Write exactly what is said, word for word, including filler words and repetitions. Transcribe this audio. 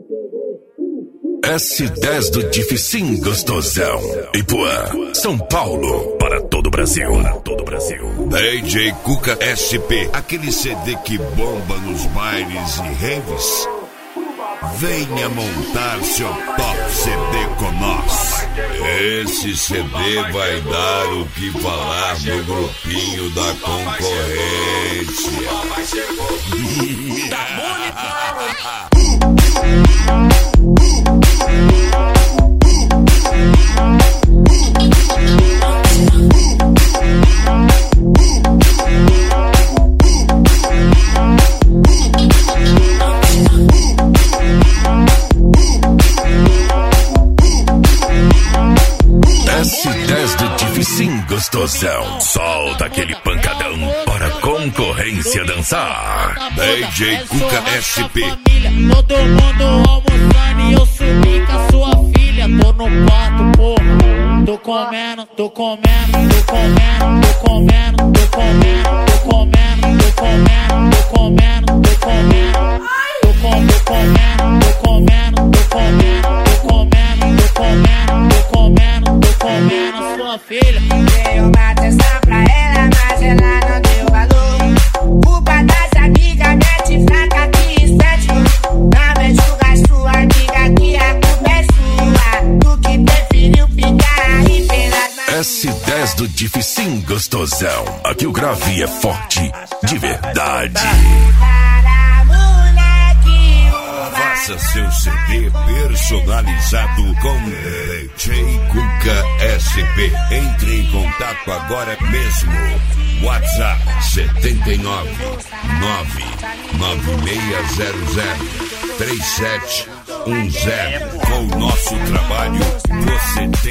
S dez do Dificim Gostosão. Ipuã, São Paulo, para todo o Brasil. Para todo o Brasil. D J Cuca S P, aquele C D que bomba nos bailes e raves. Venha montar seu top C D com nós. Esse C D vai dar o que falar no grupinho da concorrência. Tá S dez do Dificim Gostosão. Solta aquele pancadão para a concorrência dançar. D J Cuca S P. Todo mundo almoçando e eu subi com a sua filha. Tô no quarto, porra. Tô comendo, tô comendo, tô comendo, tô comendo, tô comendo, tô comendo, tô comendo, tô comendo, tô comendo. Tô comendo, tô comendo, tô comendo, tô comendo, tô comendo, tô comendo, tô comendo, tô comendo a sua filha. Dei uma atenção pra ela, mas ela não deu valor. Culpa das amigas, mete fraca que espete. Não me julga sua amiga que a culpa é sua. Tu que preferiu ficar aí pelas mãos. S dez do Dificim Gostosão. Aqui o grave é forte, de verdade. Faça seu C D personalizado com D J Cuca S P. Entre em contato agora mesmo. WhatsApp setenta e nove, nove nove seis zero zero, três sete um zero. Com o nosso trabalho, você tem